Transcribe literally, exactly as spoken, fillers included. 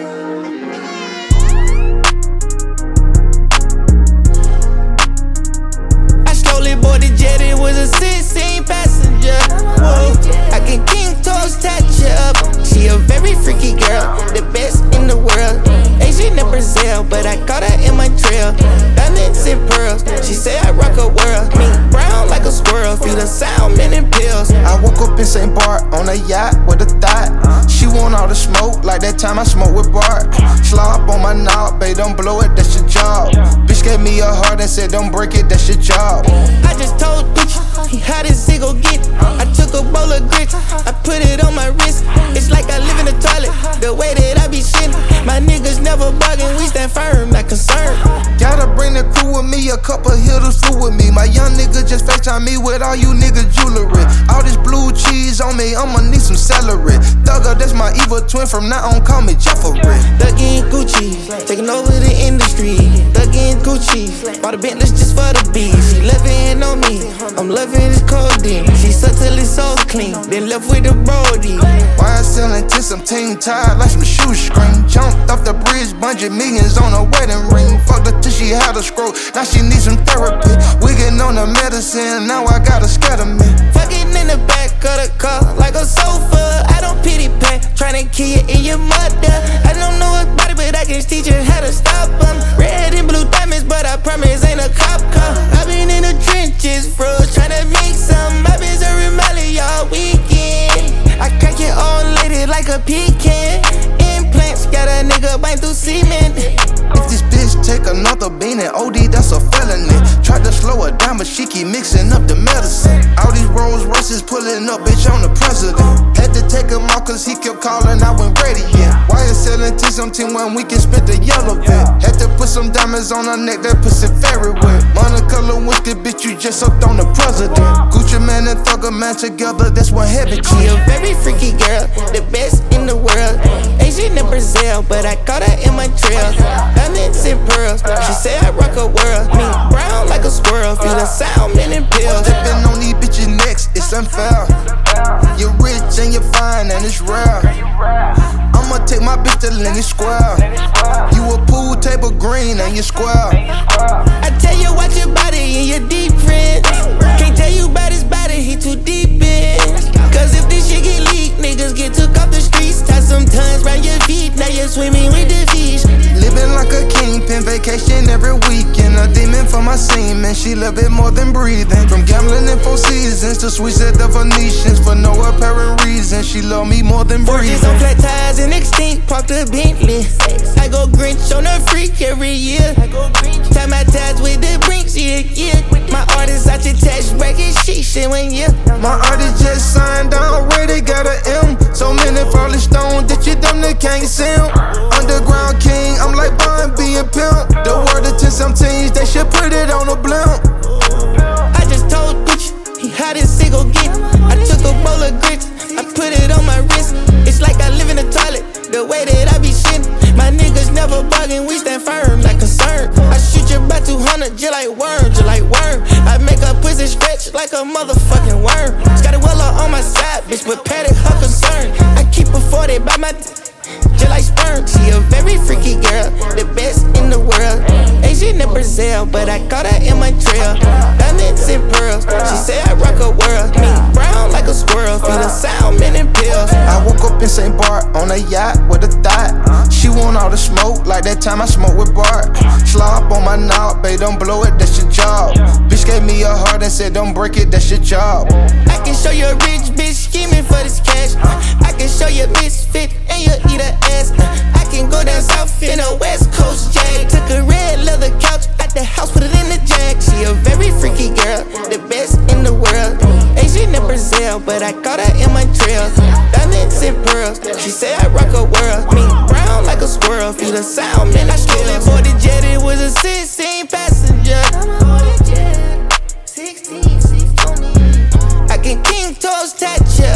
I slowly boarded jet, it was a sixteen passenger. Whoa, I can king toes touch her up. She a very freaky girl, the best in the world. Asian in Brazil, but I caught her in my trail. Diamonds and pearls, she say I rock a world. Me brown like a squirrel, feel the sound, men and pills. I woke up in Saint Bart on a yacht with a thought. She want all the smoke, like that time I smoked with Bart. Slop on my knob, babe, don't blow it, that's your job. Bitch gave me a heart and said don't break it, that's your job. I just told bitch, how this shit gon' get. I took a bowl of grits, I put it on my wrist. It's like I live in the toilet, the way that I be shitting. My niggas never bugging, we stand firm, not concerned. Gotta bring the crew with me, a couple hitters flew with me. My young nigga just FaceTime me with all you nigga jewelry. All this blue cheese on me, I'ma need some celery. Thugger, that's my evil twin, from now on call me Jeffrey. Thuggin' Gucci, taking over the industry. Thuggin' Gucci, bought a Bentley just for the bees. She loving on me, I'm loving this codeine. She sucked till it's so clean, then left with the brody. Why I selling to some team tied like some shoestring. Jumped off the bridge, bungee millions on a wedding ring. Fucked her till she had a stroke, now she needs some therapy. Wiggin' on the medicine, now I got a scatter me. Fucking in the back of the car like a sofa. I don't pity pat, tryna kill you in your mother. I don't know about it, but I can teach you how to stop them. Red and blue diamonds, but I promise ain't a cop car. I been in the trenches, froze, tryna make some. I been serving Molly all weekend. I crack it all lady like a pecan. Implants, got a nigga bite through cement. If this bitch take another bean and O D, that's a felony. Tried to slow her down, but she keep mixing up the medicine. All these Rolls Royces pulling up, bitch, I'm the president. Had to take him off cause he kept calling, I went radiant. Why you selling to some team when we can spit the yellow vet? Had to put some diamonds on her neck, that pussy very wet. Monocolor whiskey, bitch, you just sucked on the president. Gucci man and Thugger man together, that's one heavy She G. a very freaky girl, the best in the world. Asian in Brazil, but I caught her in my trail. Diamonds and pearls, she say I rock a world. Me brown like a squirrel, feel the sound, men and pills. Stepping on these bitches next, it's unfair. You're rich and you're fine and it's rare. I'ma take my bitch to Lenny Square. You a pool table green and you square. I tell you watch your body and your deep friends. Can't tell you about his body, he too deep in. Cause if this shit get leaked, niggas get took off the streets. Tie some tons round your feet, now you're swimming with the fish. Living like a kingpin, vacation every weekend. A demon for my semen, she love it more than breathing. From gambling in four seasons to sweets at the Venetians. For no apparent reason, she love me more than breathing. Forges on flat tires and extinct, parked a Bentley. I go Grinch on a freak every year. Tie my ties with the brinks, yeah, yeah. My artist out your tax bracket, she shit when yeah. My artist just signed already, got a M. So many falling stones that you damn near can't see 'em. Underground king, I'm like Bun being pimp. The word of ten some teens, they should put it on a blimp. I just told Gucci, he how this shit gon' get. I took a bowl of grits, I put it on my wrist. It's like I live in the toilet, the way that I be shitting. My niggas never bugging, we stand firm, not concerned. I shoot you by two hundred, just like worm, just like worm. I make a pussy stretch like a motherfucking worm. Scotty Weller on my side, bitch, but Patty her concern. I keep a forty by my just like sperm. She a very freaky girl, the best in the world. Asian in Brazil, but I caught her in my trail. Diamonds and pearls, she say I rock a world. Me brown like a squirrel, feel the sound, men and pills. I woke up in Saint Bart on a yacht with a thought. She want all the smoke, like that time I smoked with Bart. Slop on my knob, babe, don't blow it, that's your job. Bitch gave me a heart and said don't break it, that's your job. I can show you a rich bitch scheming for this cash. I can show you a misfit and you eat her ass. I can go down south in a West Coast jag. Took a red leather couch at the house, put it in the jack. She a very freaky girl, the best in the world. Asian in Brazil, but I caught her in my trail. Diamonds and pearls, she say I rock a world. Me brown like a squirrel, feel the sound, man, I slowly boarded jet, it was a sixteen passenger. I can king toes touch ya.